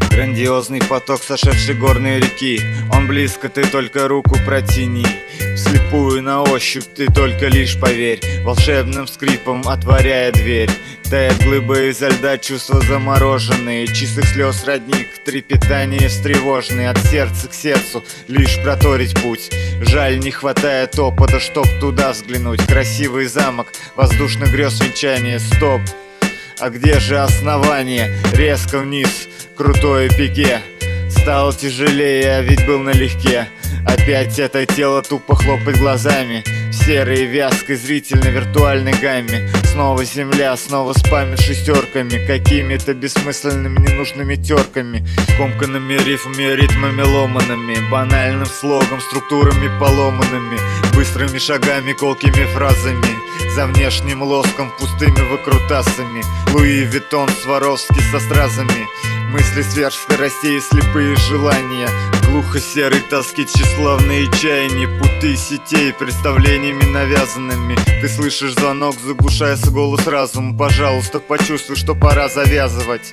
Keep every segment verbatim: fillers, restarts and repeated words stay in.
Грандиозный поток, сошедший горные реки. Он близко, ты только руку протяни. Вслепую на ощупь ты только лишь поверь, волшебным скрипом отворяя дверь. Тает глыба изо льда, чувства замороженные, чистых слез родник, трепетание встревоженный. От сердца к сердцу лишь проторить путь. Жаль, не хватает опыта, чтоб туда взглянуть. Красивый замок, воздушных грез венчание. Стоп! А где же основание? Резко вниз, крутое пике. Стало тяжелее, а ведь был налегке. Опять это тело тупо хлопает глазами в серой вязкой зрительно-виртуальной гамме. Снова земля, снова спамит шестерками, какими-то бессмысленными ненужными терками, комканными рифмами, ритмами ломанными, банальным слогом, структурами поломанными, быстрыми шагами, колкими фразами, за внешним лоском, пустыми выкрутасами. Луи Виттон, Сваровский со стразами, мысли сверхскоростей и слепые желания, глухо-серой тоски, тщеславные чаяния, путы сетей, представлениями навязанными. Ты слышишь звонок, заглушается голос разума. Пожалуйста, почувствуй, что пора завязывать.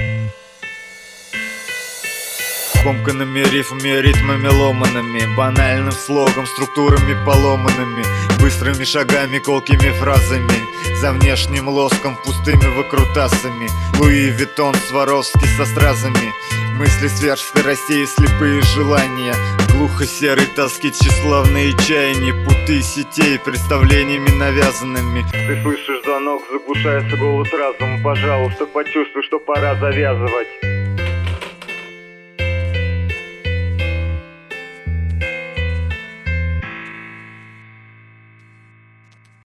Комканными рифмами, ритмами ломанными, банальным слогом, структурами поломанными, быстрыми шагами, колкими фразами, за внешним лоском, пустыми выкрутасами. Луи Виттон, Сваровский со стразами, мысли сверхскоростей и слепые желания, глухо-серой тоски, тщеславные чаяния, путы сетей, представлениями навязанными. Ты слышишь звонок, заглушается голос разума. Пожалуйста, почувствуй, что пора завязывать.